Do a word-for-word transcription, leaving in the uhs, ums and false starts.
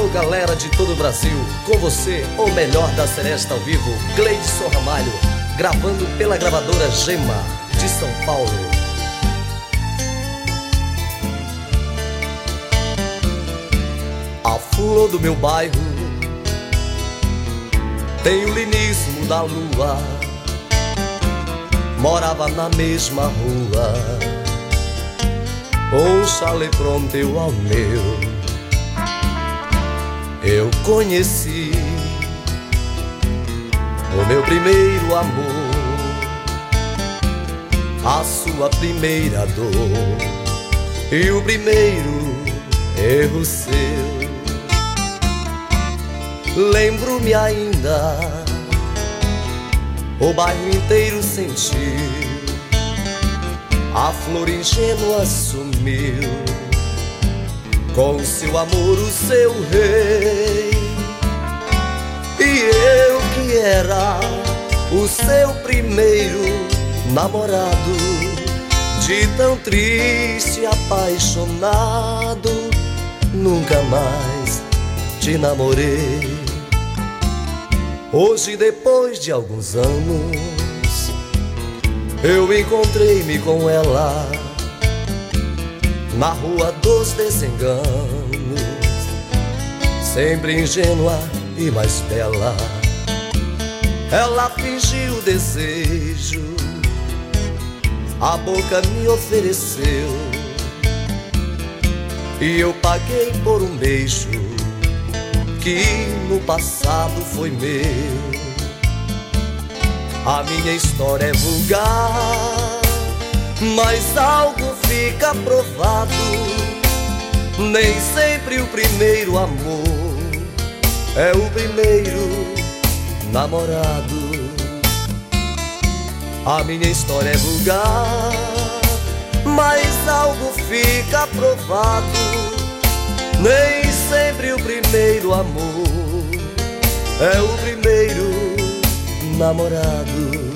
Alô, galera de todo o Brasil, com você, o melhor da Seresta ao vivo, Gleidson Ramalho, gravando pela gravadora Gema, de São Paulo. A flor do meu bairro tem o linismo da lua, morava na mesma rua, um chalé pronto ao meu. Eu conheci o meu primeiro amor, a sua primeira dor e o primeiro erro seu. Lembro-me ainda, o bairro inteiro sentiu, a flor ingênua sumiu, com seu amor o seu rei. E eu que era o seu primeiro namorado, de tão triste apaixonado, nunca mais te namorei. Hoje, depois de alguns anos, eu encontrei-me com ela na rua dos desenganos, sempre ingênua e mais bela. Ela fingiu desejo, a boca me ofereceu, e eu paguei por um beijo que no passado foi meu. A minha história é vulgar, mas algo fica provado: nem sempre o primeiro amor é o primeiro namorado. A minha história é vulgar, mas algo fica provado: nem sempre o primeiro amor é o primeiro namorado.